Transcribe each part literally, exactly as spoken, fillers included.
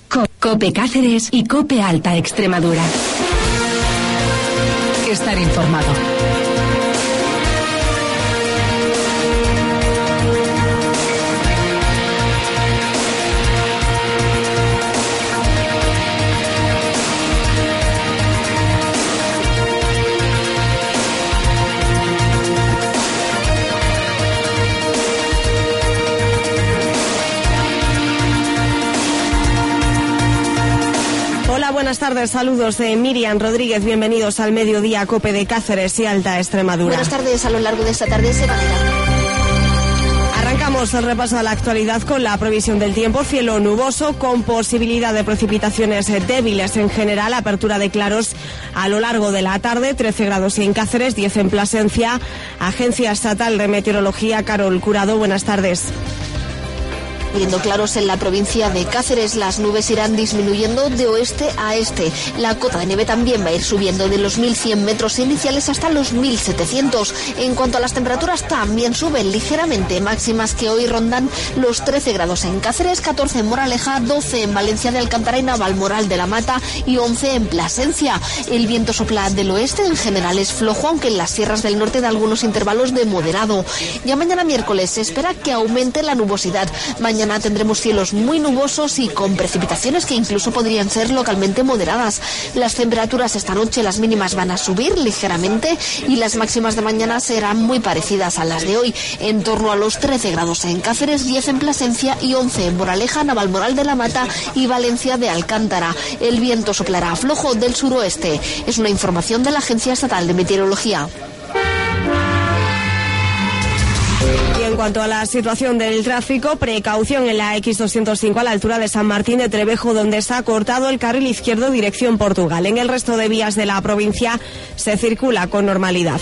COPE Cáceres y COPE Alta Extremadura. Estar informado. Buenas tardes, saludos de Miriam Rodríguez, bienvenidos al mediodía COPE de Cáceres y Alta Extremadura. Buenas tardes, a lo largo de esta tarde se van a dar. Arrancamos el repaso a la actualidad con la previsión del tiempo, cielo nuboso con posibilidad de precipitaciones débiles en general, apertura de claros a lo largo de la tarde, trece grados en Cáceres, diez en Plasencia. Agencia Estatal de Meteorología, Carol Curado, buenas tardes. Viendo claros en la provincia de Cáceres, las nubes irán disminuyendo de oeste a este. La cota de nieve también va a ir subiendo de los mil cien metros iniciales hasta los mil setecientos. En cuanto a las temperaturas, también suben ligeramente, máximas que hoy rondan los trece grados en Cáceres, catorce en Moraleja, doce en Valencia de Alcántara y Navalmoral de la Mata y once en Plasencia. El viento sopla del oeste, en general es flojo, aunque en las sierras del norte da algunos intervalos de moderado. Ya mañana miércoles se espera que aumente la nubosidad. Mañana Mañana tendremos cielos muy nubosos y con precipitaciones que incluso podrían ser localmente moderadas. Las temperaturas esta noche, las mínimas van a subir ligeramente y las máximas de mañana serán muy parecidas a las de hoy, en torno a los trece grados en Cáceres, diez en Plasencia y once en Moraleja, Navalmoral de la Mata y Valencia de Alcántara. El viento soplará flojo del suroeste. Es una información de la Agencia Estatal de Meteorología. En cuanto a la situación del tráfico, precaución en la equis doscientos cinco a la altura de San Martín de Trevejo, donde está cortado el carril izquierdo dirección Portugal. En el resto de vías de la provincia se circula con normalidad.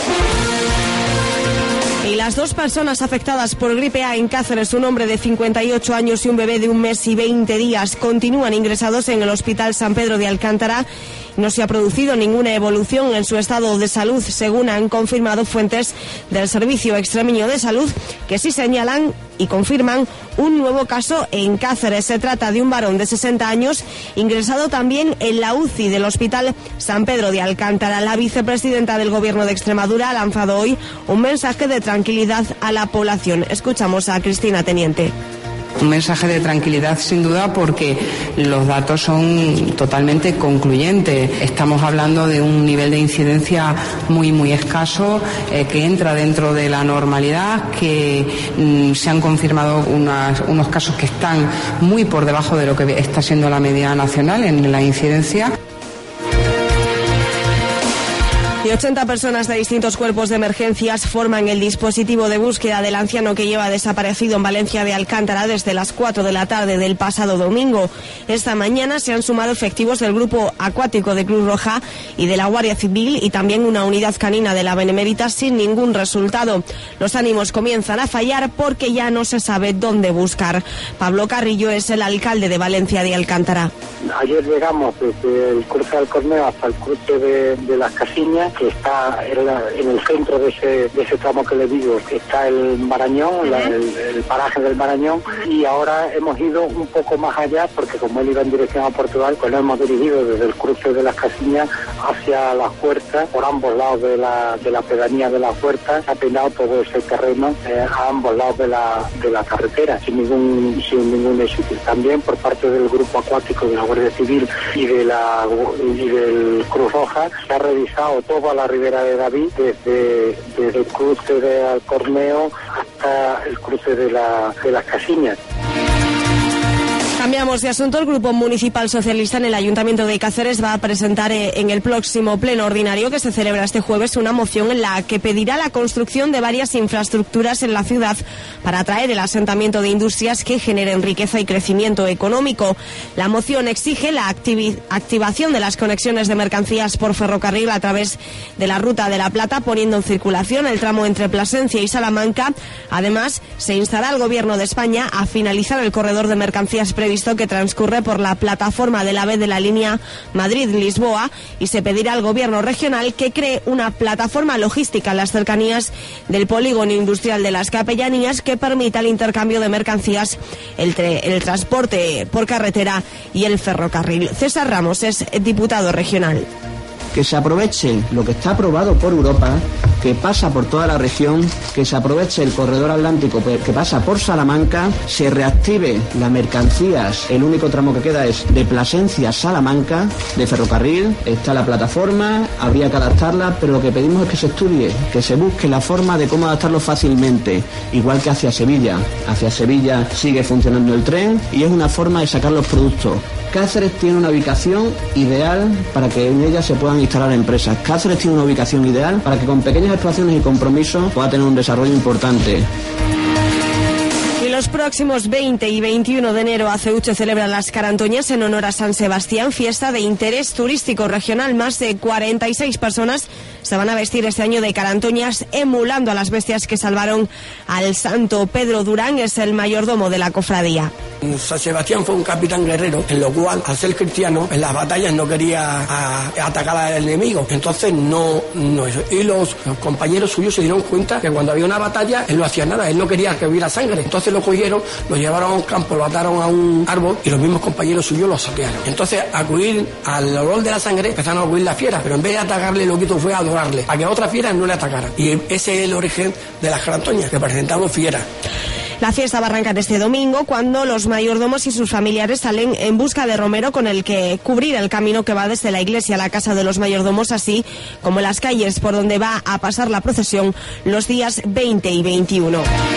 Y las dos personas afectadas por gripe A en Cáceres, un hombre de cincuenta y ocho años y un bebé de un mes y veinte días, continúan ingresados en el Hospital San Pedro de Alcántara. No se ha producido ninguna evolución en su estado de salud, según han confirmado fuentes del Servicio Extremeño de Salud, que sí señalan y confirman un nuevo caso en Cáceres. Se trata de un varón de sesenta años, ingresado también en la U C I del Hospital San Pedro de Alcántara. La vicepresidenta del Gobierno de Extremadura ha lanzado hoy un mensaje de tranquilidad a la población. Escuchamos a Cristina Teniente. Un mensaje de tranquilidad sin duda porque los datos son totalmente concluyentes. Estamos hablando de un nivel de incidencia muy muy escaso eh, que entra dentro de la normalidad, que mm, se han confirmado unas, unos casos que están muy por debajo de lo que está siendo la media nacional en la incidencia. Y ochenta personas de distintos cuerpos de emergencias forman el dispositivo de búsqueda del anciano que lleva desaparecido en Valencia de Alcántara desde las cuatro de la tarde del pasado domingo. Esta mañana se han sumado efectivos del Grupo Acuático de Cruz Roja y de la Guardia Civil y también una unidad canina de la Benemérita sin ningún resultado. Los ánimos comienzan a fallar porque ya no se sabe dónde buscar. Pablo Carrillo es el alcalde de Valencia de Alcántara. Ayer llegamos desde el cruce del Corneo hasta el cruce de, de las Casiñas, que está en, la, en el centro de ese, de ese tramo que le digo, que está el Marañón, la, el, el paraje del Marañón, y ahora hemos ido un poco más allá, porque como él iba en dirección a Portugal, pues lo hemos dirigido desde el cruce de las Casiñas hacia las Huertas, por ambos lados de la, de la pedanía de las Huertas, ha peinado todo ese terreno eh, a ambos lados de la, de la carretera, sin ningún, sin ningún éxito. También por parte del Grupo Acuático de la Guardia Civil y de la y del Cruz Roja se ha revisado toda la ribera de David, desde, desde el cruce de Alcorneo hasta el cruce de, la, de las Casiñas. Cambiamos de asunto. El Grupo Municipal Socialista en el Ayuntamiento de Cáceres va a presentar en el próximo pleno ordinario que se celebra este jueves una moción en la que pedirá la construcción de varias infraestructuras en la ciudad para atraer el asentamiento de industrias que generen riqueza y crecimiento económico. La moción exige la activi- activación de las conexiones de mercancías por ferrocarril a través de la Ruta de la Plata, poniendo en circulación el tramo entre Plasencia y Salamanca. Además, se instará al Gobierno de España a finalizar el corredor de mercancías previsto proyecto que transcurre por la plataforma del AVE de la línea Madrid-Lisboa y se pedirá al gobierno regional que cree una plataforma logística en las cercanías del polígono industrial de las Capellanías que permita el intercambio de mercancías, el, el transporte por carretera y el ferrocarril. César Ramos es diputado regional. Que se aproveche lo que está aprobado por Europa, que pasa por toda la región, que se aproveche el corredor atlántico que pasa por Salamanca, se reactive las mercancías, el único tramo que queda es de Plasencia a Salamanca, de ferrocarril, está la plataforma, habría que adaptarla, pero lo que pedimos es que se estudie, que se busque la forma de cómo adaptarlo fácilmente, igual que hacia Sevilla. Hacia Sevilla sigue funcionando el tren y es una forma de sacar los productos. Cáceres tiene una ubicación ideal para que en ella se puedan instalar empresas. Cáceres tiene una ubicación ideal para que con pequeñas actuaciones y compromisos pueda tener un desarrollo importante. Y los próximos veinte y veintiuno de enero Aceuche celebra las Carantoñas en honor a San Sebastián, fiesta de interés turístico regional. Más de cuarenta y seis personas se van a vestir este año de carantoñas emulando a las bestias que salvaron al santo. Pedro Durán es el mayordomo de la cofradía. San Sebastián fue un capitán guerrero, en lo cual, al ser cristiano, en las batallas no quería a, a atacar al enemigo. Entonces, no, no eso. Y los, los compañeros suyos se dieron cuenta que cuando había una batalla, él no hacía nada, él no quería que hubiera sangre. Entonces lo cogieron, lo llevaron a un campo, lo ataron a un árbol y los mismos compañeros suyos lo saquearon. Entonces, a acudir al olor de la sangre, empezaron a acudir la fiera, pero en vez de atacarle, lo que hizo fue adorarle, a que otra fiera no le atacara. Y ese es el origen de las carantoñas, que presentamos fieras. La fiesta va a arrancar este domingo cuando los mayordomos y sus familiares salen en busca de romero con el que cubrir el camino que va desde la iglesia a la casa de los mayordomos, así como las calles por donde va a pasar la procesión los días veinte y veintiuno.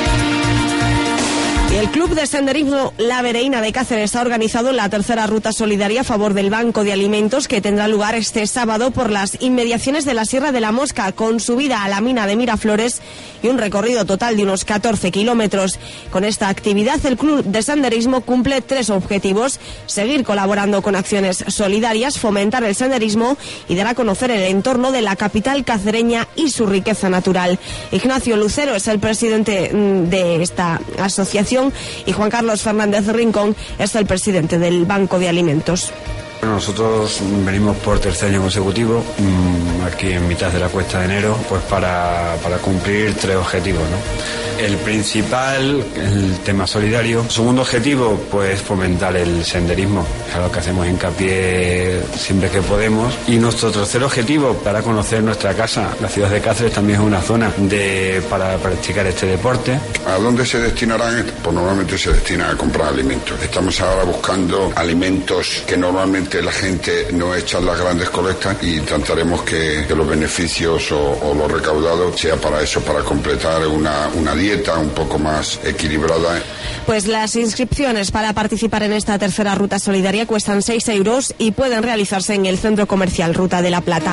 El Club de Senderismo La Vereina de Cáceres ha organizado la tercera ruta solidaria a favor del Banco de Alimentos que tendrá lugar este sábado por las inmediaciones de la Sierra de la Mosca, con subida a la mina de Miraflores y un recorrido total de unos catorce kilómetros. Con esta actividad, el Club de Senderismo cumple tres objetivos: seguir colaborando con acciones solidarias, fomentar el senderismo y dar a conocer el entorno de la capital cacereña y su riqueza natural. Ignacio Lucero es el presidente de esta asociación y Juan Carlos Fernández Rincón es el presidente del Banco de Alimentos. Bueno, nosotros venimos por tercer año consecutivo, aquí en mitad de la cuesta de enero, pues para, para cumplir tres objetivos, ¿no? El principal, el tema solidario. Segundo objetivo, pues fomentar el senderismo, es algo que hacemos hincapié siempre que podemos. Y nuestro tercer objetivo, para conocer nuestra casa. La ciudad de Cáceres también es una zona de, para practicar este deporte. ¿A dónde se destinarán? Pues normalmente se destina a comprar alimentos. Estamos ahora buscando alimentos que normalmente la gente no echa las grandes colectas y intentaremos que, que los beneficios o, o lo recaudado sea para eso, para completar una, una dieta un poco más equilibrada. Pues las inscripciones para participar en esta tercera ruta solidaria cuestan seis euros y pueden realizarse en el Centro Comercial Ruta de la Plata.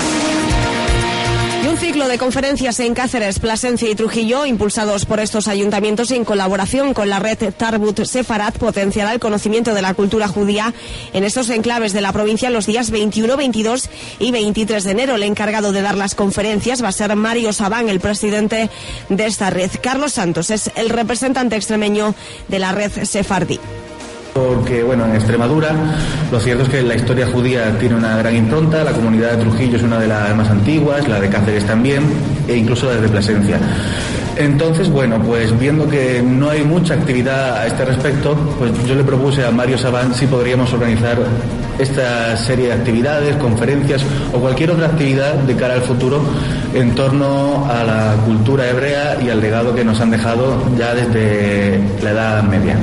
Y un ciclo de conferencias en Cáceres, Plasencia y Trujillo, impulsados por estos ayuntamientos en colaboración con la red Tarbut Sefarat, potenciará el conocimiento de la cultura judía en estos enclaves de la provincia los días veintiuno, veintidós y veintitrés de enero. El encargado de dar las conferencias va a ser Mario Sabán, el presidente de esta red. Carlos Santos es el representante extremeño de la red sefardí. Porque, bueno, en Extremadura lo cierto es que la historia judía tiene una gran impronta, la comunidad de Trujillo es una de las más antiguas, la de Cáceres también, e incluso la de Plasencia. Entonces, bueno, pues viendo que no hay mucha actividad a este respecto, pues yo le propuse a Mario Sabán si podríamos organizar esta serie de actividades, conferencias o cualquier otra actividad de cara al futuro en torno a la cultura hebrea y al legado que nos han dejado ya desde la Edad Media.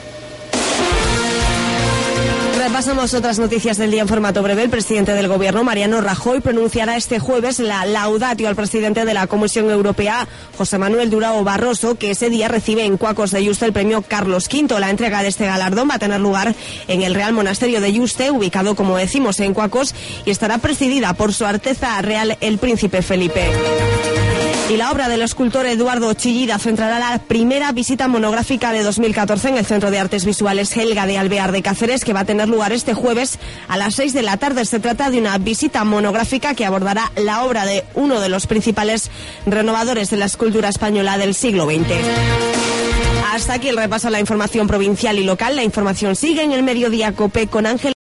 Repasamos otras noticias del día en formato breve. El presidente del Gobierno, Mariano Rajoy, pronunciará este jueves la laudatio al presidente de la Comisión Europea, José Manuel Durão Barroso, que ese día recibe en Cuacos de Yuste el premio Carlos quinto. La entrega de este galardón va a tener lugar en el Real Monasterio de Yuste, ubicado, como decimos, en Cuacos, y estará presidida por Su Alteza Real el Príncipe Felipe. Y la obra del escultor Eduardo Chillida centrará la primera visita monográfica de dos mil catorce en el Centro de Artes Visuales Helga de Alvear de Cáceres, que va a tener lugar este jueves a las seis de la tarde. Se trata de una visita monográfica que abordará la obra de uno de los principales renovadores de la escultura española del siglo veinte. Hasta aquí el repaso a la información provincial y local. La información sigue en el Mediodía COPE con Ángel.